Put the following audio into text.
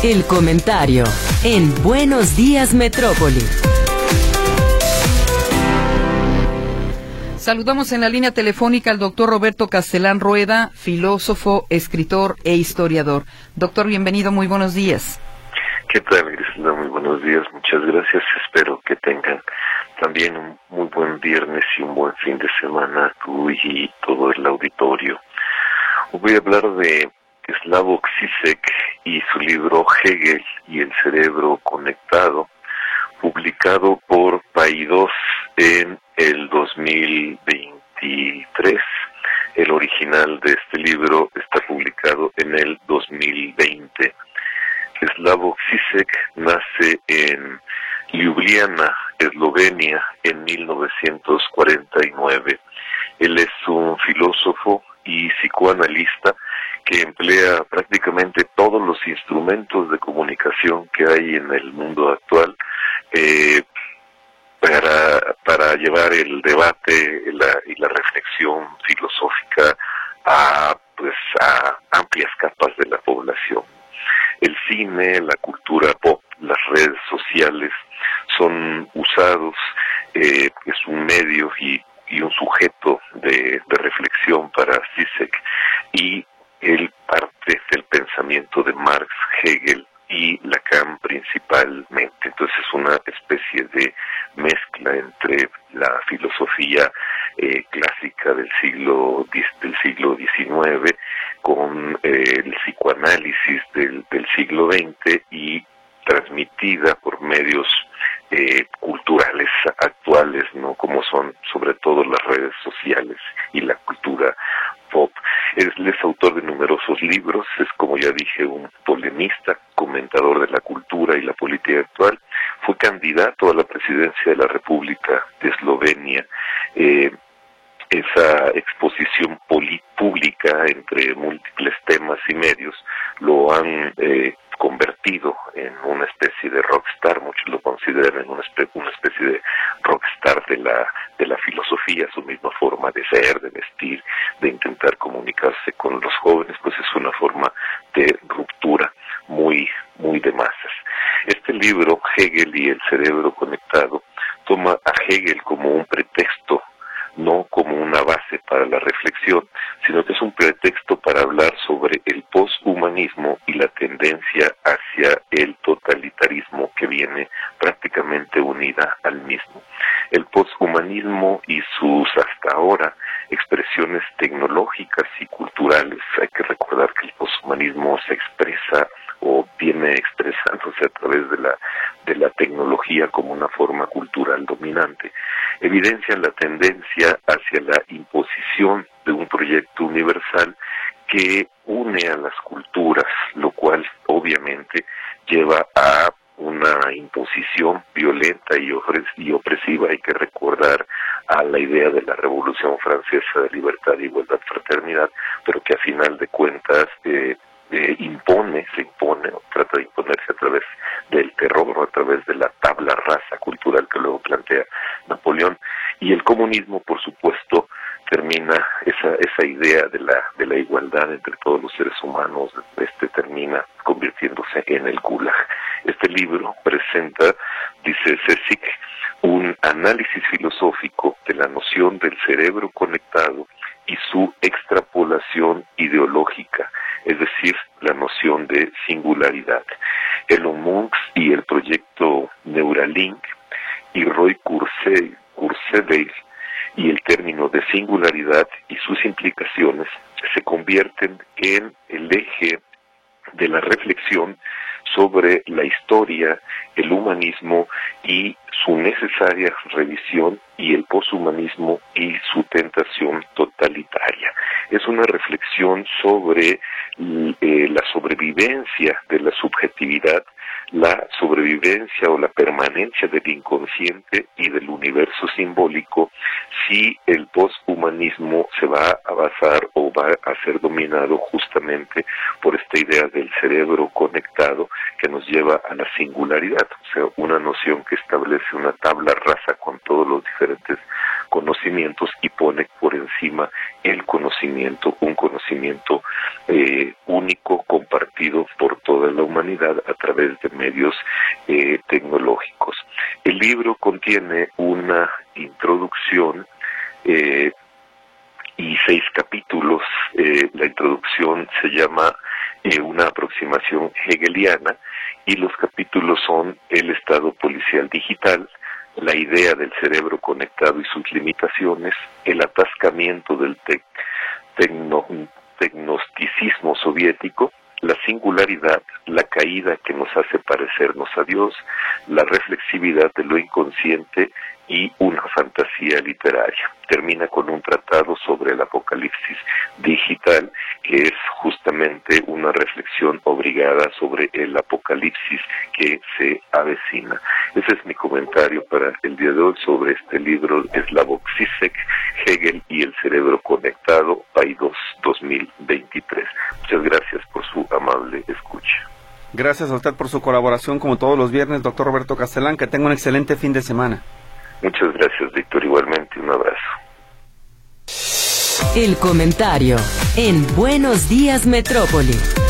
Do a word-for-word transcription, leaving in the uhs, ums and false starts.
El comentario en Buenos Días Metrópoli. Saludamos en la línea telefónica al doctor Roberto Castellán Rueda, filósofo, escritor e historiador. Doctor, bienvenido, muy buenos días. ¿Qué tal, Griselda? Muy buenos días, muchas gracias. Espero que tengan también un muy buen viernes y un buen fin de semana tú y todo el auditorio. Voy a hablar de Slavoj Žižek y su libro Hegel y el cerebro conectado, publicado por Paidós en el dos mil veintitrés. El original de este libro está publicado en el dos mil veinte. Slavoj Žižek nace en Ljubljana, Eslovenia, en mil novecientos cuarenta y nueve. Él es un filósofo y psicoanalista que emplea prácticamente todos los instrumentos de comunicación que hay en el mundo actual eh, para, para llevar el debate la, y la reflexión filosófica a, pues, a amplias capas de la población. El cine, la cultura pop, las redes sociales son usados, eh, es un medio y, y un sujeto de, de reflexión para Žižek, y él parte del pensamiento de Marx, Hegel y Lacan principalmente. Entonces es una especie de mezcla entre la filosofía eh, clásica del siglo del siglo diecinueve con eh, el psicoanálisis del, del siglo veinte y transmitida por medios eh, culturales actuales, ¿no? Como son sobre todo las redes sociales y la cultura pop. Él es autor de numerosos libros, es, como ya dije, un polemista, comentador de la cultura y la política actual. Fue candidato a la presidencia de la República de Eslovenia. Eh, esa exposición pública entre múltiples temas y medios lo han eh, convertido en una especie de rockstar. Muchos lo consideran una especie, una especie de rockstar de la de la filosofía. Su misma forma de ser, de vestir, de intentar comunicarse con los jóvenes, pues es una forma de ruptura muy muy de masas. Este libro, Hegel y el cerebro conectado, toma a Hegel como un pretexto, no como una base para la reflexión, sino que es un pretexto para hablar sobre el poshumanismo y la tendencia hacia el totalitarismo que viene prácticamente unida al mismo. El poshumanismo y sus hasta ahora expresiones tecnológicas y culturales. Hay que recordar que el poshumanismo se expresa o viene expresándose a través de la de la tecnología como una forma cultural dominante, evidencian la tendencia hacia la imposición de un proyecto universal que une a las culturas, lo cual obviamente lleva a una imposición violenta y, y opresiva. Hay que recordar a la idea de la Revolución Francesa de libertad, igualdad, fraternidad, pero que a final de cuentas eh, eh, impone, se impone, o trata de imponerse a través del terror o a través de la tabla rasa cultural que luego plantea Napoleón. Y el comunismo, por supuesto, termina esa esa idea de la de la igualdad entre todos los seres humanos, este termina convirtiéndose en el gulag. Este libro presenta, dice Žižek, un análisis filosófico de la noción del cerebro conectado y su extrapolación ideológica, es decir, la noción de singularidad. Elon Musk y el proyecto Neuralink y Roy Kurzweil y el término de singularidad y sus implicaciones se convierten en el eje de la reflexión sobre la historia, el humanismo y su necesaria revisión, y el poshumanismo y su tentación totalitaria. Es una reflexión sobre eh, la sobrevivencia de la subjetividad, la sobrevivencia o la permanencia del inconsciente y del universo simbólico, si el poshumanismo se va a basar o va a ser dominado justamente por esta idea del cerebro conectado que nos lleva a la singularidad, o sea, una noción que establece una tabla rasa con todos los diferentes conocimientos y pone por encima el conocimiento, un conocimiento eh, único, compartido por toda la humanidad a través de medios eh, tecnológicos. El libro contiene una introducción eh, y seis capítulos. Eh, la introducción se llama eh, una aproximación hegeliana y los capítulos son el estado policial digital, la idea del cerebro conectado y sus limitaciones, el atascamiento del tec tecno tecnosticismo soviético, la singularidad, la caída que nos hace parecernos a Dios, la reflexividad de lo inconsciente y una fantasía literaria. Termina con un tratado sobre el apocalipsis digital, que es justamente una reflexión obligada sobre el apocalipsis que se avecina. Ese es mi comentario para el día de hoy sobre este libro, Slavoj Žižek, Hegel y el cerebro conectado, Paidós dos mil veintitrés. Muchas gracias por su amable escucha. Gracias a usted por su colaboración como todos los viernes, doctor Roberto Castellán. Que tenga un excelente fin de semana. Muchas gracias, Víctor. Igualmente, un abrazo. El comentario en Buenos Días Metrópoli.